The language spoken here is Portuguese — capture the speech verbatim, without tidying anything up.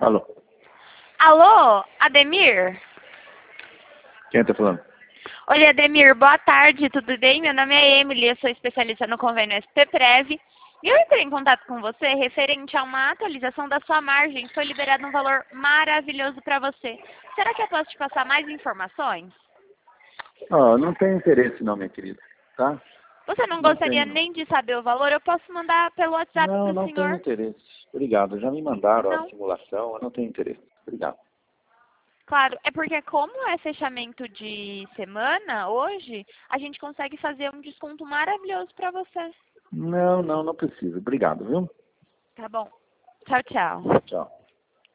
Alô? Alô, Ademir? Quem tá falando? Oi, Ademir, boa tarde, tudo bem? Meu nome é Emily, eu sou especialista no convênio S P Prev. E eu entrei em contato com você referente a uma atualização da sua margem. Foi liberado um valor maravilhoso para você. Será que eu posso te passar mais informações? Ah, não tenho interesse não, minha querida, tá? Você não Não gostaria tenho. nem de saber o valor? Eu posso mandar pelo WhatsApp Não, para o não tenho senhor? interesse. Obrigado, já me mandaram a Não. simulação, eu não tenho interesse. Obrigado. Claro, é porque como é fechamento de semana, hoje, a gente consegue fazer um desconto maravilhoso para você. Não, não, não preciso. Obrigado, viu? Tá bom. Tchau, tchau. Tchau.